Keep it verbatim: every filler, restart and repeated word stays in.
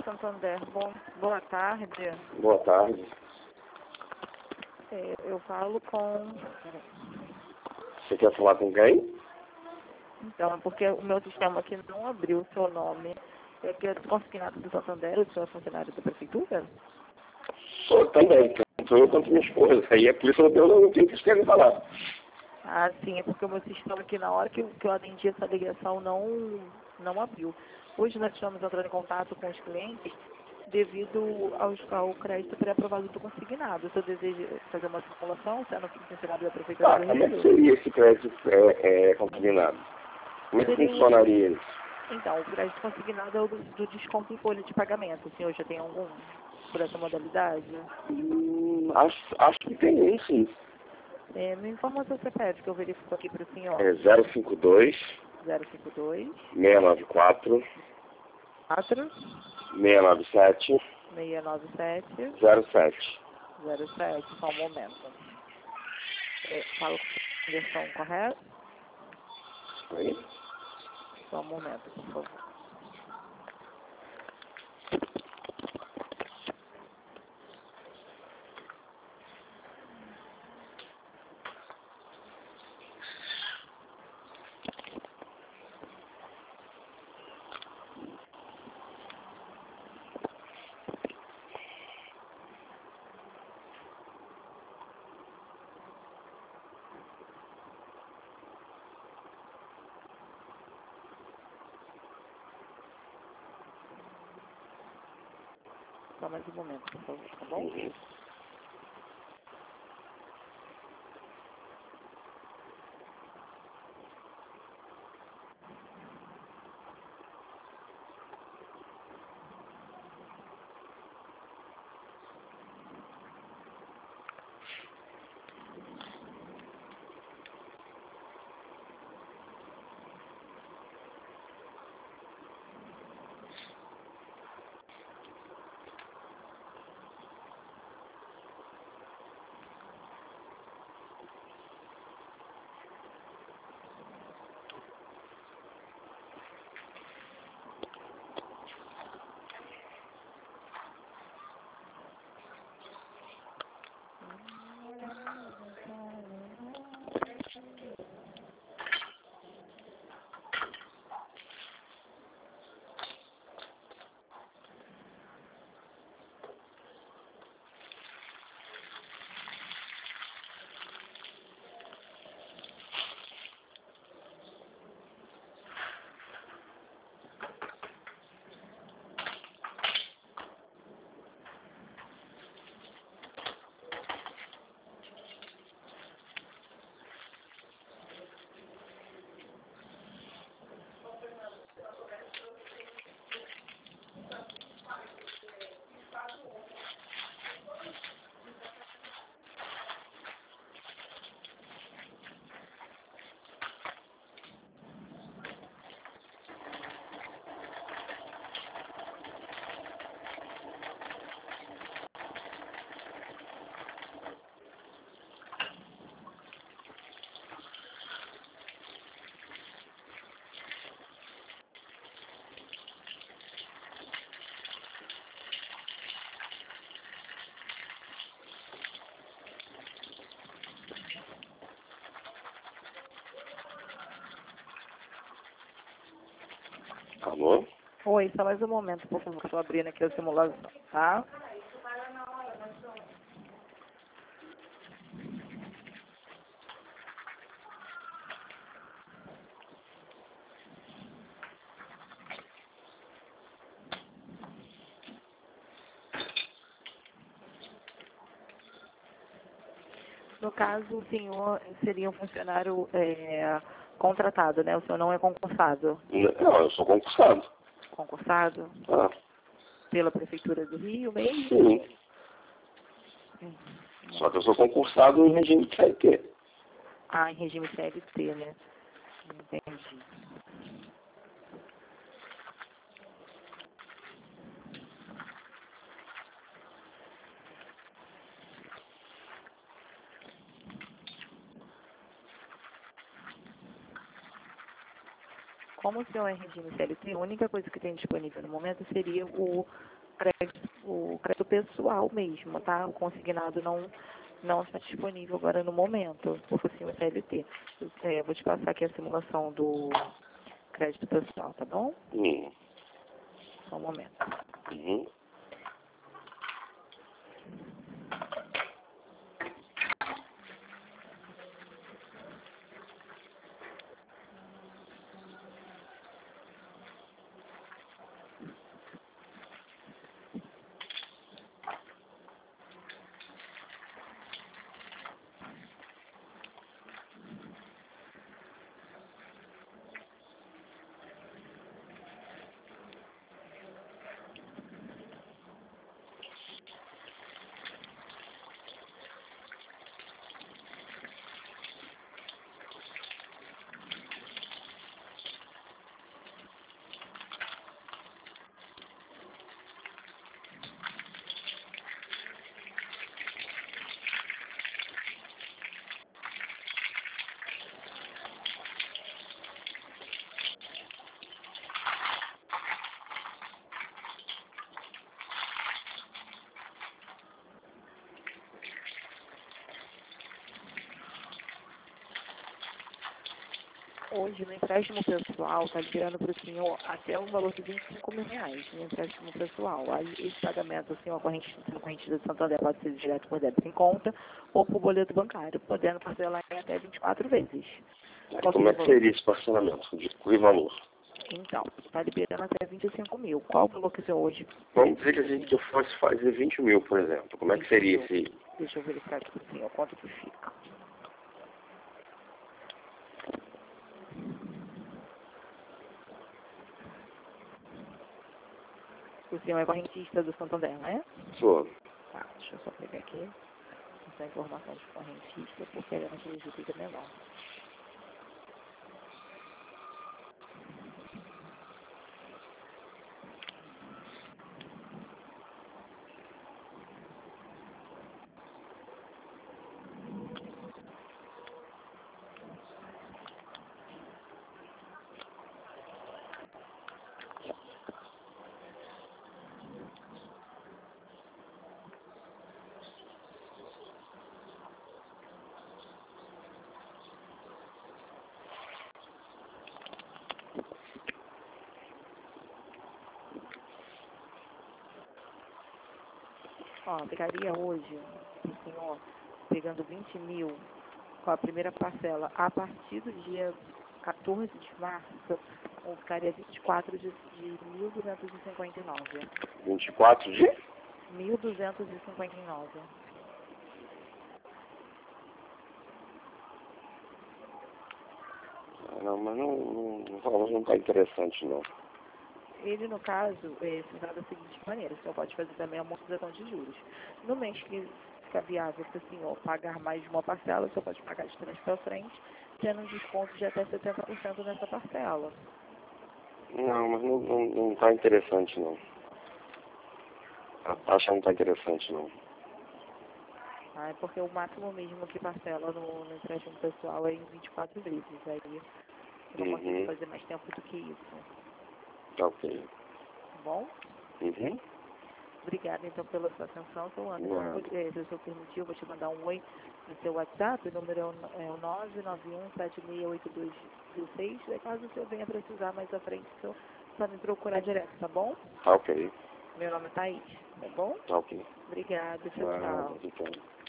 Santander. Bom, boa tarde. Boa tarde. É, eu falo com... Você quer falar com quem? Então, é porque o meu sistema aqui não abriu o seu nome. É que é consignado do Santander, o senhor é funcionário da prefeitura? Sou também, tanto eu quanto minha esposa. Aí é por isso que eu não tenho que vocês querem falar. Ah, sim, é porque o meu sistema aqui, na hora que, eu- que eu atendi essa ligação, não, não abriu. Hoje nós estamos entrando em contato com os clientes devido aos, ao crédito pré-aprovado do consignado. O senhor deseja fazer uma simulação, sendo funcionário da Prefeitura Ah, do como é que Rio? seria esse crédito é, é, consignado? Como é que Seria o... funcionaria isso? Então, o crédito consignado é o do, do desconto em folha de pagamento. O senhor já tem algum por essa modalidade? Hum, acho, acho que tem um, sim. É, me informa o seu C P F, que eu verifico aqui para o senhor. É zero cinco dois, zero cinco dois, seis nove quatro, quatro, seis nove sete, seis nove sete, zero sete. zero sete. Só um momento. É, falo com a versão correta? Oi? Só um momento, por favor. Só mais um momento, por favor, tá bom? Uhum. Alô? Oi, só mais um momento, por favor. Estou abrindo aqui a simulação, tá? No caso, o senhor seria um funcionário é, contratado, né? O senhor não é concursado. Não, eu sou concursado. Concursado Ah, pela Prefeitura do Rio mesmo? sim. Só que eu sou concursado em regime de C L T. Ah, em regime C L T, né? Entendi. Como o senhor é em regime C L T, a única coisa que tem disponível no momento seria o crédito, o crédito pessoal mesmo, tá? O consignado não, não está disponível agora no momento, por cima C L T. É, vou te passar aqui a simulação do crédito pessoal, tá bom? Hum. Só um momento. Uhum. Hoje, no empréstimo pessoal, está liberando para o senhor até o valor de vinte e cinco mil reais no empréstimo pessoal. Aí, esse pagamento, o senhor, a corrente, a corrente de Santander pode ser direto por débito em conta ou por boleto bancário, podendo parcelar em até vinte e quatro vezes. Qual Como é que seria o valor? seria esse parcelamento? De que valor? Então, está liberando até vinte e cinco mil. Qual o valor que o senhor hoje... Vamos dizer que a gente que eu fosse fazer vinte mil, por exemplo. Como é que seria esse? Deixa eu verificar aqui para o senhor quanto que fica. O senhor é correntista do Santander, né? Sou. Tá, deixa eu só pegar aqui essa informação de correntista, porque ela acredito que é menor. Ó, pegaria hoje, o senhor, pegando vinte mil, com a primeira parcela, a partir do dia quatorze de março, ou ficaria vinte e quatro de, de mil duzentos e cinquenta e nove. vinte e quatro de? mil duzentos e cinquenta e nove. Não, mas não, não, o valor não está interessante, não. Ele, no caso, é, funciona da seguinte maneira: o senhor pode fazer também a amortização de juros. No mês que fica viável para o senhor pagar mais de uma parcela, o senhor pode pagar de trás para frente, tendo um desconto de até setenta por cento nessa parcela. Não, mas não está não, não tá interessante, não. A taxa não está interessante, não. Ah, é porque o máximo mesmo que parcela no, no empréstimo pessoal é em vinte e quatro vezes. Aí eu não Uhum. consigo fazer mais tempo do que isso. Tá ok. Tá bom? Uhum. Obrigada, então, pela sua atenção, seu Anderson. Nada. Se o senhor permitir, eu vou te mandar um oi no seu WhatsApp. O número é o é o nove nove um sete seis oito dois seis. Caso o senhor venha precisar mais à frente, o senhor só me procurar direto, tá bom? Tá ok. Meu nome é Thaís, tá bom? Tá ok. Obrigada, tchau, Nada, tchau. então.